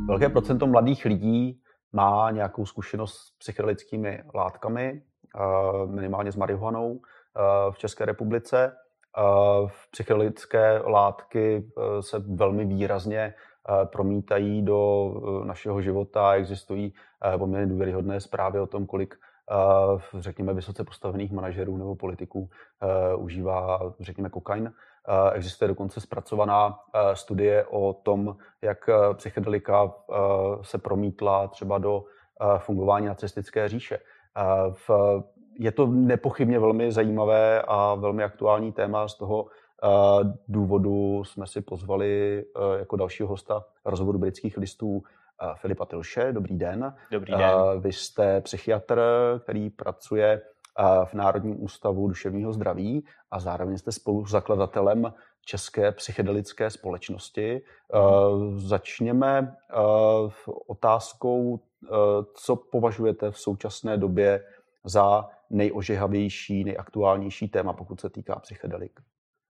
Velké procento mladých lidí má nějakou zkušenost s psychedelickými látkami, minimálně s marihuanou v České republice. Psychedelické látky se velmi výrazně promítají do našeho života. Existují poměrně důvěryhodné zprávy o tom, kolik řekněme vysoce postavených manažerů nebo politiků užívá, řekněme, kokain. Existuje dokonce zpracovaná studie o tom, jak psychedelika se promítla třeba do fungování nacistické říše. Je to nepochybně velmi zajímavé a velmi aktuální téma. Z toho důvodu jsme si pozvali jako dalšího hosta rozhovoru Britských listů Filipa Tilše. Dobrý den. Dobrý den. Vy jste psychiatr, který pracuje v Národním ústavu duševního zdraví a zároveň jste spoluzakladatelem České psychedelické společnosti. Začněme otázkou, co považujete v současné době za nejožehavější, nejaktuálnější téma, pokud se týká psychedelik.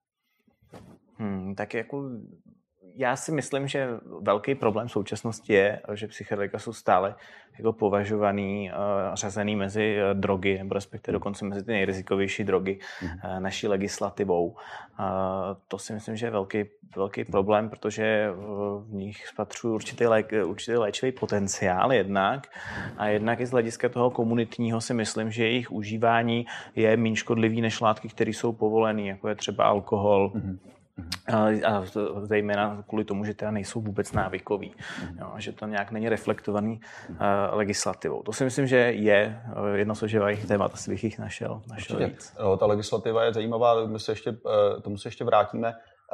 Tak jako já si myslím, že velký problém v současnosti je, že psychedelika jsou stále jako považovaný, řazený mezi drogy, nebo respektive dokonce mezi ty nejrizikovější drogy naší legislativou. To si myslím, že je velký problém, protože v nich spatřuji určitý léčivý potenciál jednak a jednak i z hlediska toho komunitního si myslím, že jejich užívání je méně škodlivý než látky, které jsou povolené, jako je třeba alkohol, a zejména kvůli tomu, že teda nejsou vůbec návykový, jo, že to nějak není reflektovaný legislativou. To si myslím, že je jedno z ožehavých témat, asi bych jich našel víc. Ta legislativa je zajímavá, tomu se ještě vrátíme,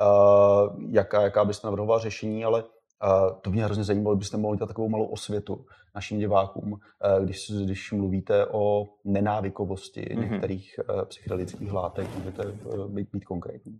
jaká byste navrhovala řešení, ale to mě hrozně zajímalo, byste mohli dát takovou malou osvětu našim divákům, když mluvíte o nenávykovosti některých psychedelických látek, můžete být konkrétní.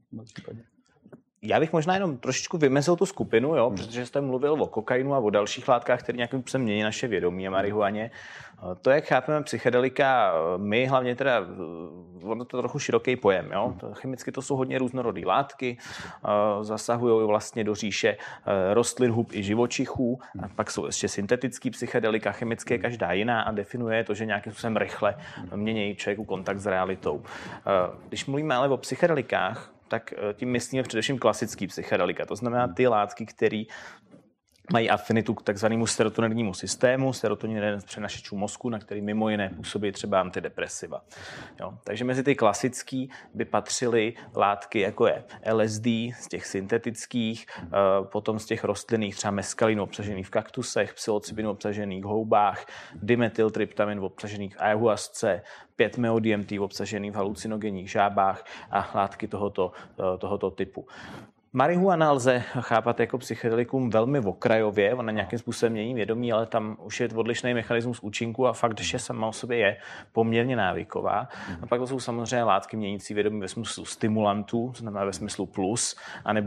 Já bych možná jenom trošičku vymezil tu skupinu, jo, protože jste mluvil o kokainu a o dalších látkách, které nějakým způsobem mění naše vědomí a marihuaně. To, jak chápeme psychedelika, my hlavně teda, ono to trochu široký pojem, jo. Chemicky to jsou hodně různorodé látky, zasahují vlastně do říše rostlin, hub i živočichů, a pak jsou ještě syntetický psychedelika, chemické každá jiná a definuje to, že nějakým způsobem rychle mění člověku kontakt s realitou. Když mluvíme ale o psychedelikách, tak tím myslíme především klasický psychedelika. To znamená ty látky, které mají afinitu k takzvanému serotoninnímu systému. Serotonin je jeden z přenašečů mozku, na který mimo jiné působí třeba antidepresiva. Jo. Takže mezi ty klasický by patřily látky, jako je LSD z těch syntetických, potom z těch rostlinných, třeba meskalin obsažený v kaktusech, psilocybin obsažený v houbách, dimethyltryptamin obsažený v ayahuasce, 5-MeO-DMT obsažený v halucinogenních žábách a látky tohoto typu. Marihuana lze chápat jako psychedelikum velmi okrajově, ona nějakým způsobem mění vědomí, ale tam už je odlišný mechanismus účinku a fakt, že sama o sobě je poměrně návyková. A pak to jsou samozřejmě látky měnící vědomí ve smyslu stimulantů, to znamená ve smyslu plus,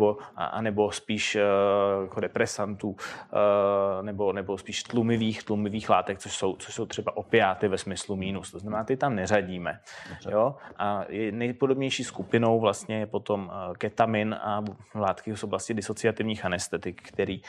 anebo spíš jako depresantů, nebo spíš tlumivých látek, což jsou třeba opiáty ve smyslu mínus. To znamená, ty tam neřadíme. Jo? A nejpodobnější skupinou vlastně je potom ketamin a látky z oblasti disociativních anestetik,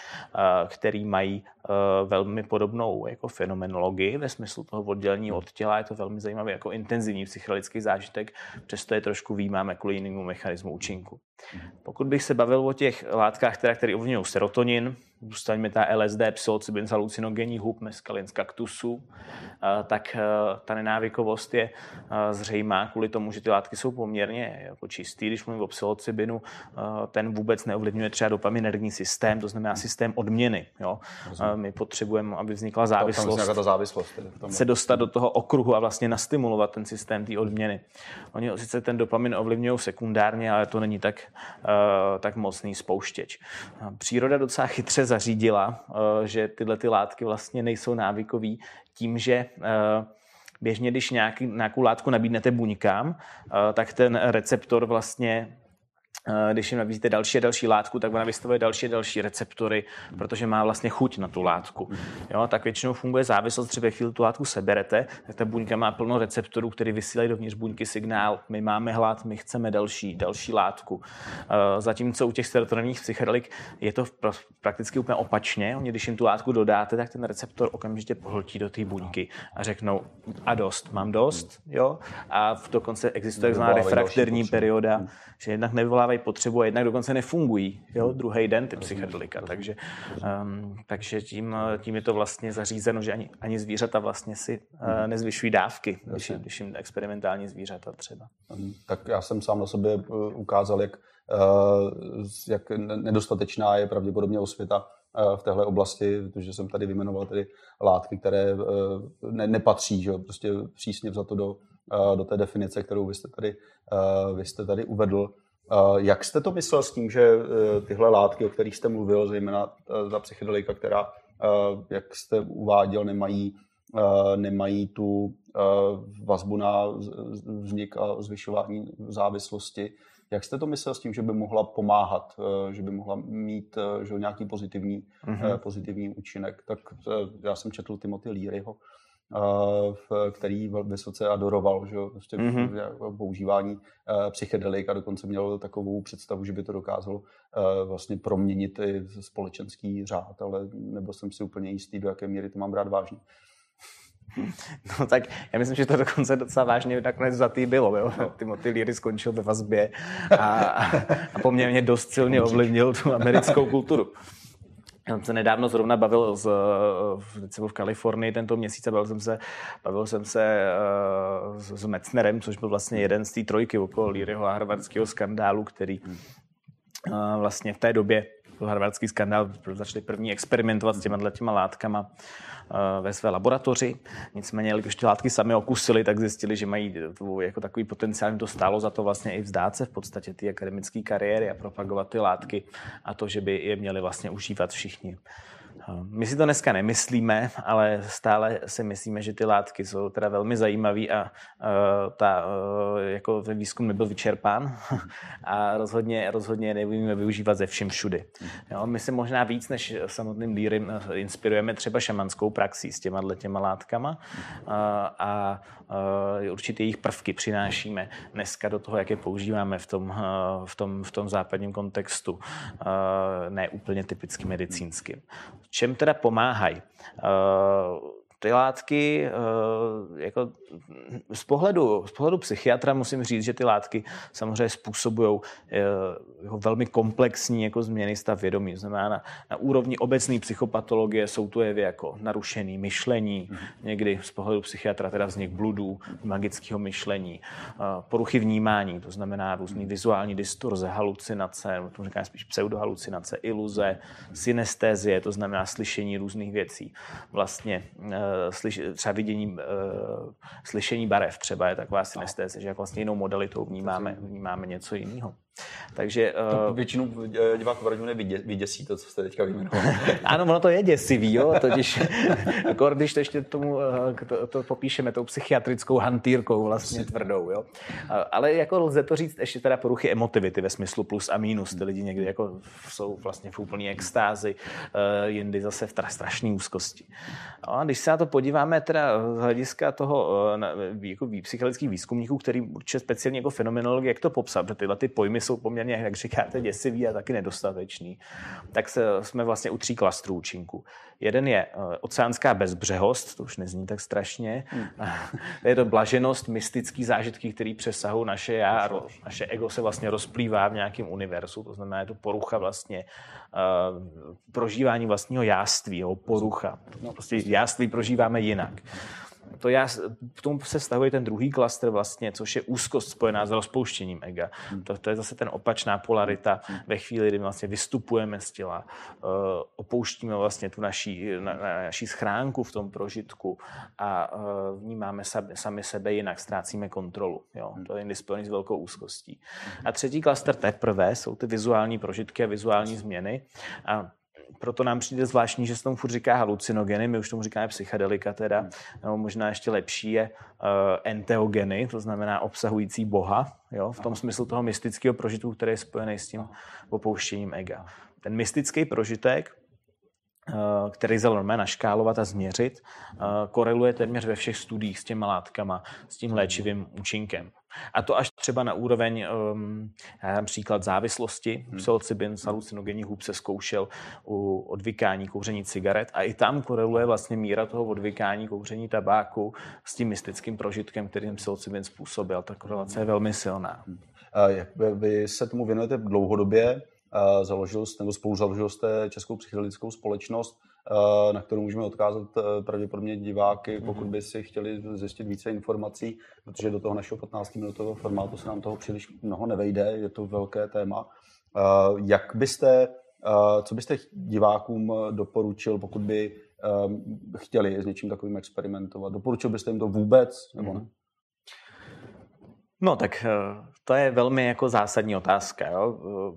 který mají velmi podobnou jako fenomenologii ve smyslu toho oddělení od těla. Je to velmi zajímavý jako intenzivní psychedelický zážitek, přesto je trošku výjímáme kvůli jinému mechanismu účinku. Pokud bych se bavil o těch látkách, které ovlivňují serotonin, zůstaňme ta LSD, psilocybin z halucinogenních hub, meskalin z kaktusů, tak ta nenávykovost je zřejmá kvůli tomu, že ty látky jsou poměrně jako čistý. Když mluvím o psilocybinu, ten vůbec neovlivňuje třeba dopaminergní systém, to znamená systém odměny. Jo? My potřebujeme, aby vznikla závislost, se dostat do toho okruhu a vlastně nastimulovat ten systém té odměny. Oni sice ten dopamin ovlivňují sekundárně, ale to není tak mocný spouštěč. Příroda docela chytře zařídila, že tyhle ty látky vlastně nejsou návykový tím, že běžně, když nějakou látku nabídnete buňkám, tak ten receptor vlastně Když jim nabízíte další a další látku, tak ona vystavuje další a další receptory, protože má vlastně chuť na tu látku. Jo, tak většinou funguje závislost, třeba chvíli tu látku seberete, tak ta buňka má plno receptorů, které vysílají dovnitř buňky signál, my máme hlad, my chceme další látku. Zatímco u těch serotoninních psychedelik je to prakticky úplně opačně. Oni, když jim tu látku dodáte, tak ten receptor okamžitě pohltí do té buňky a řeknou a dost, mám dost, jo? A dokonce existuje takzvaná refrakterní perioda, že jednak nevyvolávají potřebu a jednak dokonce nefungují, jo? Druhý den ty psychedelika. Takže tím je to vlastně zařízeno, že ani zvířata vlastně si nezvyšují dávky, když jim experimentální zvířata třeba. Tak já jsem sám na sobě ukázal, jak nedostatečná je pravděpodobně osvěta v téhle oblasti, protože jsem tady vyjmenoval tedy látky, které nepatří, že? Prostě přísně vzato do té definice, kterou vy jste tady uvedl. Jak jste to myslel s tím, že tyhle látky, o kterých jste mluvil, zejména ta psychedelika, která, jak jste uváděl, nemají tu vazbu na vznik a zvyšování závislosti. Jak jste to myslel s tím, že by mohla pomáhat, že by mohla mít nějaký pozitivní účinek? Tak já jsem četl Timothy Learyho, který vysoce adoroval, že prostě používání psychedelik a dokonce měl takovou představu, že by to dokázalo vlastně proměnit i společenský řád, ale nebyl jsem si úplně jistý, do jaké míry to mám brát vážně. No tak já myslím, že to dokonce docela vážně nakonec vzatý bylo. Jo? Timothy Leary skončil ve vazbě a poměrně dost silně ovlivnil tu americkou kulturu. Já jsem se nedávno zrovna bavil v Kalifornii tento měsíc a bavil jsem se s Metznerem, což byl vlastně jeden z té trojky okolo Learyho a harvardského skandálu, který vlastně v té době harvardský skandál začali první experimentovat s těma látkama ve své laboratoři. Nicméně, když ty látky sami okusili, tak zjistili, že mají jako takový potenciál, to stálo za to vlastně i vzdát se v podstatě ty akademické kariéry a propagovat ty látky a to, že by je měli vlastně užívat všichni. My si to dneska nemyslíme, ale stále si myslíme, že ty látky jsou teda velmi zajímavý a jako ten výzkum nebyl vyčerpán a rozhodně nebudeme využívat ze vším všudy. Jo, my se možná víc než samotným Learym inspirujeme třeba šamanskou praxí s těma látkama a určitě jejich prvky přinášíme dneska do toho, jak je používáme v tom západním kontextu, ne úplně typicky medicínským. Čem teda pomáhají? Ty látky, jako z pohledu psychiatra musím říct, že ty látky samozřejmě způsobují velmi komplexní jako změny stav vědomí. Znamená na úrovni obecné psychopatologie jsou to jevy jako narušené myšlení, někdy z pohledu psychiatra teda vznik bludů, magického myšlení, poruchy vnímání, to znamená různý vizuální distorze, halucinace, to říkáme spíš pseudohalucinace, iluze, synestézie, to znamená slyšení různých věcí. Vlastně třeba vidění, slyšení barev třeba je taková synestéze, že jak vlastně jinou modalitou vnímáme něco jiného. Takže většinu diváků pravděpodobně vyděsí to, co jste teďka vyjmenoval. Ano, ono to je děsivý, jo, totiž když to ještě to popíšeme tou psychiatrickou hantýrkou vlastně tvrdou, jo. Ale jako lze to říct ještě teda poruchy emotivity ve smyslu plus a minus. Ty lidi někdy jako jsou vlastně v úplný extázi, jindy zase v strašné úzkosti. A když se na to podíváme teda z hlediska toho jako psychologických výzkumníků, který určitě speciálně jako fenomenologie, jak to popsat, protože tyhle ty pojmy jsou poměrně, jak říkáte, děsivý a taky nedostatečný, tak jsme vlastně u 3 klastrů účinků. Jeden je oceánská bezbřehost, to už nezní tak strašně. Je to blaženost, mystický zážitky, který přesahují naše já a naše ego se vlastně rozplývá v nějakém univerzu, to znamená, je to porucha vlastně prožívání vlastního jáství, jo, porucha. Prostě jáství prožíváme jinak. K tomu se vztahuje ten druhý klastr vlastně, což je úzkost spojená s rozpouštěním ega. To je zase ten opačná polarita ve chvíli, kdy vlastně vystupujeme z těla, opouštíme vlastně tu naší schránku v tom prožitku a vnímáme sami sebe jinak, ztrácíme kontrolu. Jo? To je spojený s velkou úzkostí. A třetí klastr teprve jsou ty vizuální prožitky a vizuální změny. A proto nám přijde zvláštní, že se tomu furt říká halucinogeny, my už tomu říkáme psychedelika teda, nebo možná ještě lepší je enteogeny, to znamená obsahující Boha, jo, v tom smyslu toho mystického prožitku, který je spojený s tím opouštěním ega. Ten mystický prožitek, který se normálně naškálovat a změřit, koreluje téměř ve všech studiích s těma látkama, s tím léčivým účinkem. A to až třeba na úroveň příklad závislosti. Psilocybin z halucinogenních hub se zkoušel u odvykání kouření cigaret a i tam koreluje vlastně míra toho odvykání kouření tabáku s tím mystickým prožitkem, kterým psilocybin způsobil. Ta korelace je velmi silná. Vy se tomu věnujete dlouhodobě. Spolu jste Českou psychedelickou společnost, na kterou můžeme odkázat pravděpodobně diváky, pokud by si chtěli zjistit více informací, protože do toho našeho 15-minutového formátu se nám toho příliš mnoho nevejde, je to velké téma. Co byste divákům doporučil, pokud by chtěli s něčím takovým experimentovat? Doporučil byste jim to vůbec, nebo ne? No tak to je velmi jako zásadní otázka. Jo?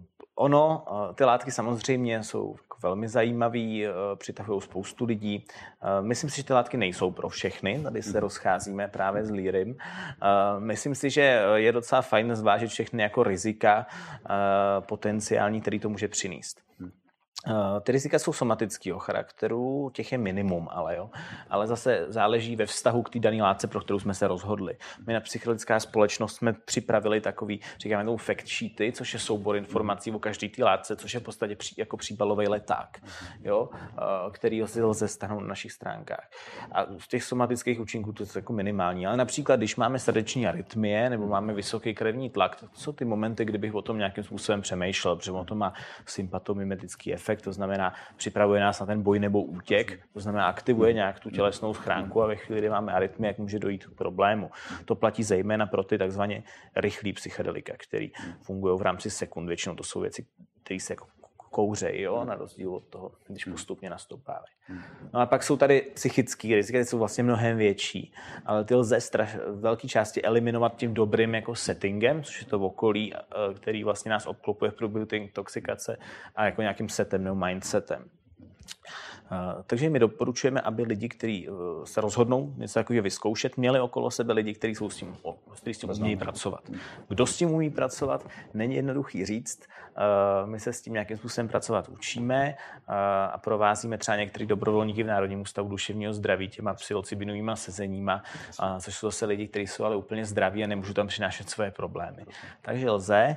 Ty látky samozřejmě jsou velmi zajímavý, přitahují spoustu lidí. Myslím si, že ty látky nejsou pro všechny, tady se rozcházíme právě s Lírym. Myslím si, že je docela fajn zvážit všechny jako rizika potenciální, který to může přinést. Ty rizika jsou somatického charakteru, těch je minimum, ale zase záleží ve vztahu k té dané látce, pro kterou jsme se rozhodli. My na Psychedelická společnost jsme připravili takový, říkáme tomu fact sheety, což je soubor informací o každé té látce, což je v podstatě jako příbalový leták, jo, který si lze stáhnout na našich stránkách. A z těch somatických účinků to je jako minimální, ale například, když máme srdeční arytmie nebo máme vysoký krevní tlak, to jsou ty momenty, kdybych o tom nějakým způsobem přemýšlel, protože on to má sympatomimetický efekt. To znamená, připravuje nás na ten boj nebo útěk, to znamená, aktivuje nějak tu tělesnou schránku a ve chvíli, kdy máme arytmii, jak může dojít k problému. To platí zejména pro ty takzvaně rychlý psychedelika, který fungují v rámci sekund. Většinou to jsou věci, které se jako kouřejí, jo, na rozdíl od toho, když postupně nastoupávají. No a pak jsou tady psychické rizika, které jsou vlastně mnohem větší, ale ty lze velké části eliminovat tím dobrým jako settingem, což je to okolí, který vlastně nás obklopuje v průběhu té intoxikace a jako nějakým setem nebo mindsetem. Takže my doporučujeme, aby lidi, kteří se rozhodnou něco takového vyzkoušet, měli okolo sebe lidi, kteří s tím umějí pracovat. Kdo s tím umí pracovat, není jednoduchý říct. My se s tím nějakým způsobem pracovat učíme a provázíme třeba některý dobrovolníky v Národním ústavu duševního zdraví těma psilocybinovýma sezeníma, což jsou zase lidi, kteří jsou ale úplně zdraví a nemůžou tam přinášet své problémy. Takže lze,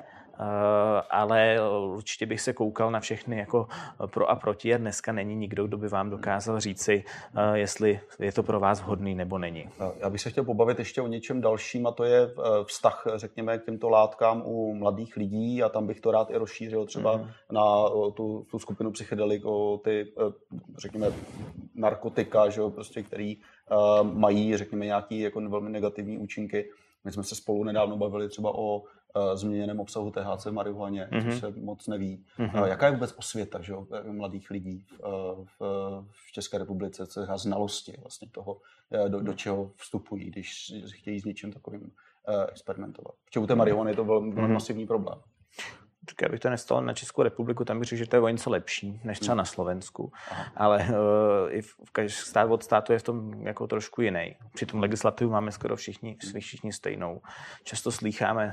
ale určitě bych se koukal na všechny jako pro a proti a dneska není nikdo, kdo by vám dokázal říci, jestli je to pro vás vhodný nebo není. Já bych se chtěl pobavit ještě o něčem dalším a to je vztah, řekněme, k těmto látkám u mladých lidí a tam bych to rád i rozšířil třeba na tu skupinu psychedelik, o ty, řekněme, narkotika, že jo, prostě, který mají, řekněme, nějaký jako velmi negativní účinky. My jsme se spolu nedávno bavili třeba o změněném obsahu THC v marihuaně, což se moc neví. Jaká je vůbec osvěta, že jo, mladých lidí v České republice, co je znalosti vlastně toho, do čeho vstupují, když chtějí s něčím takovým experimentovat. Protože u té marihuany je to velmi masivní problém. Já bych to nestalo na Českou republiku, tam bych řekl, že to je o něco lepší, než třeba na Slovensku. Ale i stát od státu je v tom jako trošku jiný. Přitom legislativu máme skoro všichni stejnou. Často slýcháme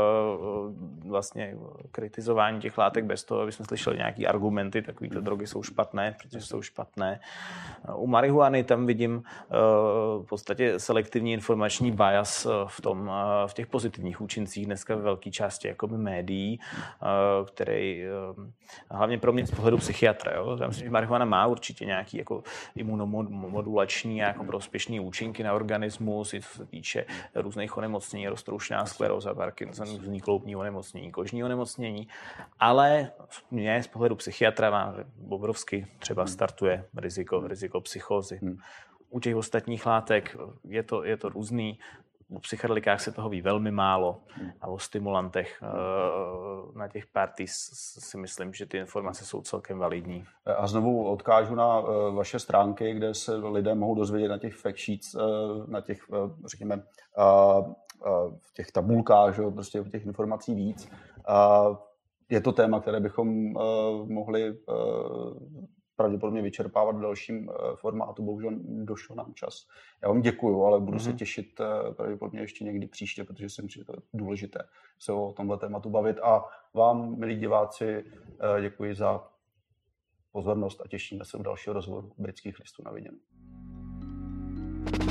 vlastně kritizování těch látek bez toho, aby jsme slyšeli nějaký argumenty, takovýto drogy jsou špatné, protože jsou špatné. U marihuany tam vidím v podstatě selektivní informační bias v těch pozitivních účincích dneska ve velké části jakoby médií, který hlavně pro mě z pohledu psychiatra. Jo? Já myslím, že marihuana má určitě nějaký jako imunomodulační jako prospěšný účinky na organismus, i co se týče různých onemocnění, roztroušená skleróza, Parkinson, různý kloubní onemocnění, kožní onemocnění, ale mě z pohledu psychiatra má obrovsky třeba startuje riziko psychózy. U těch ostatních látek je to různý. O psychedelikách se toho ví velmi málo a o stimulantech na těch parties si myslím, že ty informace jsou celkem validní. A znovu odkážu na vaše stránky, kde se lidé mohou dozvědět na těch fact sheets, na těch, řekněme, v těch tabulkách, že, prostě těch informací víc. je to téma, které bychom mohli pravděpodobně vyčerpávat v dalším formátu. Bohužel došel nám čas. Já vám děkuju, ale budu se těšit pravděpodobně ještě někdy příště, protože si myslím, že to je důležité se o tomhle tématu bavit. A vám, milí diváci, děkuji za pozornost a těšíme se u dalšího rozhovoru Britských listů. Na viděnou.